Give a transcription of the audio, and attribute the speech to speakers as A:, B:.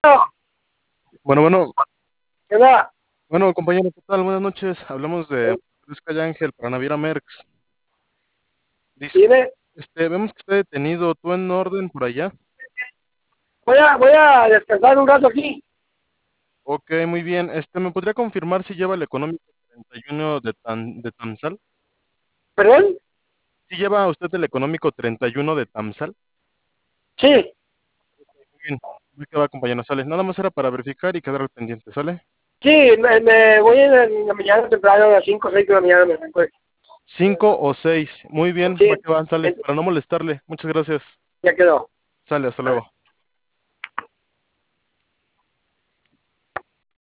A: Bueno, bueno,
B: ¿Qué onda?
A: bueno, compañero, ¿qué tal? Buenas noches. Hablamos de Fresca y Ángel para Naviera Merckx.
B: Dime,
A: Vemos que está detenido. ¿Tú en orden por allá?
B: voy a descansar un rato aquí.
A: Ok, muy bien. ¿Me podría confirmar si lleva el económico 31 de Tamsal?
B: ¿Perdón?
A: ¿Sí lleva usted el económico 31 de Tamsal?
B: Sí,
A: Muy bien. Muy que va, compañero, sale. Nada más era para verificar y quedar al pendiente, ¿sale?
B: sí, me voy en la mañana temprano, a las 5 o 6 de la mañana me recuerdo.
A: 5 o 6. Muy bien,
B: Sí,
A: va que va, sale.
B: en-
A: Para no molestarle. Muchas gracias.
B: ya quedó.
A: Sale, hasta luego.